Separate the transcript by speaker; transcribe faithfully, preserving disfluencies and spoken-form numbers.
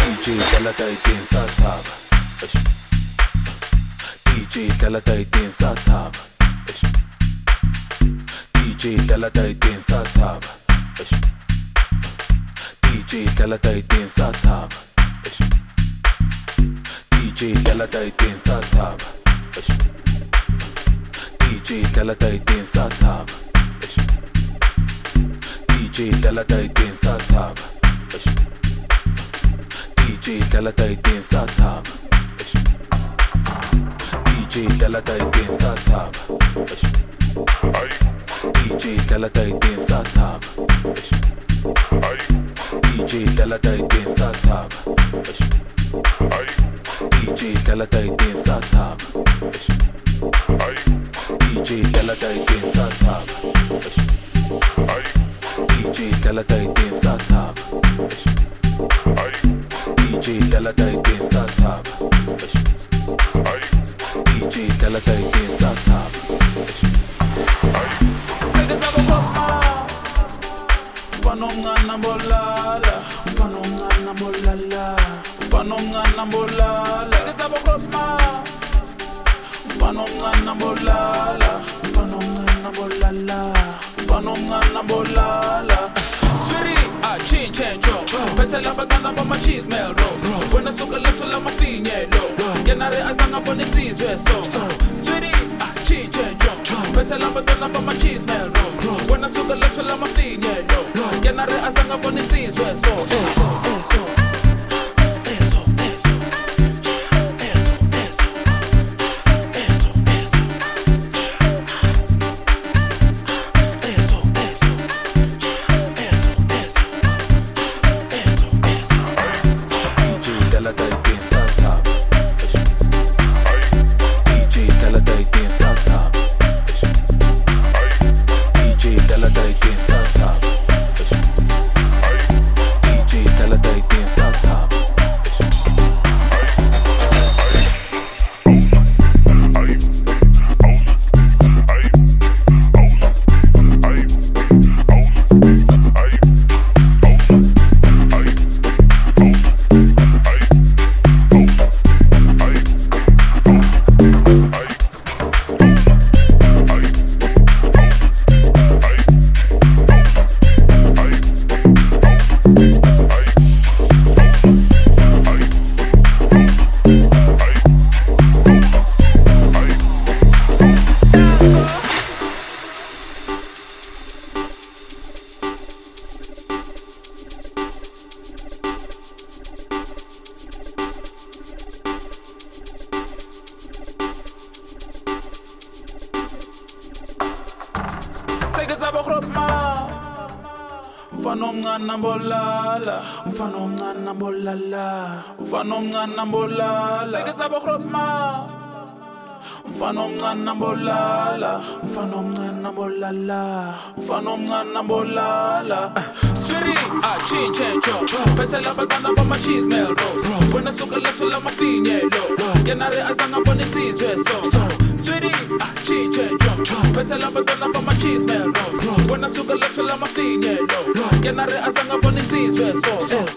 Speaker 1: D J dlala tayidini sathaba. D J dlala tayidini sathaba. D J dlala tayidini sathaba. D J dlala tayidini sathaba. D J dlala tayidini sathaba. D J dlala tayidini sathaba. D J dlala tayidini sathaba. D J dlala tayidini sathaba. D J dlala tayidini sathaba. D J dlala tayidini sathaba. D J dlala tayidini sathaba. D J dlala tayidini sathaba. D J dlala tayidini sathaba. D J dlala tayidini sathaba. D J dlala tayidini sathaba. D J dlala tayidini sathaba. Mfano mngana bolala, mfano mngana bolala, mfano mngana bolala. Ngizaba khoma. Mfano mngana bolala, mfano mngana bolala, mfano mngana bolala. Sweetie, I change and drop. Better love than I'm on my cheese mail roll. When I suck a little of my finyelo. Yanare azanga boniti so. Sweetie, I change and drop. Better love than I'm on my cheese mail roll. When I suck a little of my finyelo. Yanare azanga boniti so. Mfano mngana bolala, mfano mngana bolala, mfano mngana bolala. Ngizaba khoma. Mfano mngana bolala, mfano mngana bolala, mfano mngana bolala. Sweetie, I change and drop. Better love than I'm on my cheese mail roll. When I suck a little of my finyelo. Yanare azanga boniti so. Sweetie, I change and drop. Better love than I'm on my cheese mail roll. When I suck a little of my finyelo. Yanare azanga boniti so.